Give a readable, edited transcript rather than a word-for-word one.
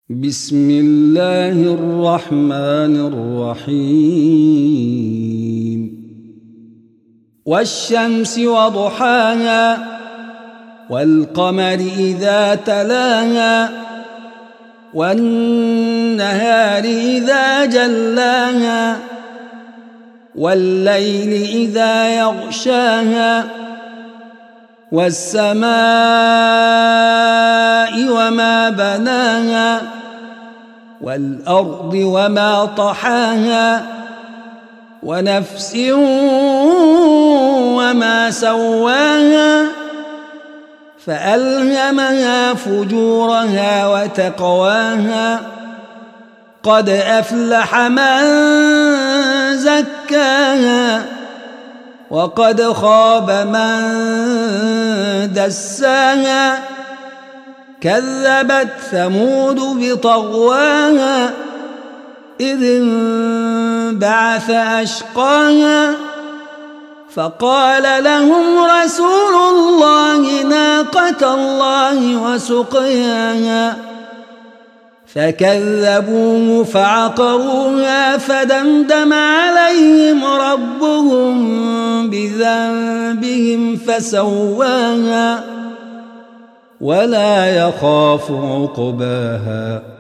بسم الله الرحمن الرحيم والشمس وضحاها والقمر إذا تلاها والنهار إذا جلاها والليل إذا يغشاها والسماء وما بناها والأرض وما طحاها ونفس وما سواها فألهمها فجورها وتقواها قد أفلح من زكاها وقد خاب من دساها كذبت ثمود بطغواها إذ انبعث أشقاها فقال لهم رسول الله ناقة الله وسقياها فكذبوه فعقروها فدمدم عليهم ربهم بذنبهم فسواها ولا يخاف عقباها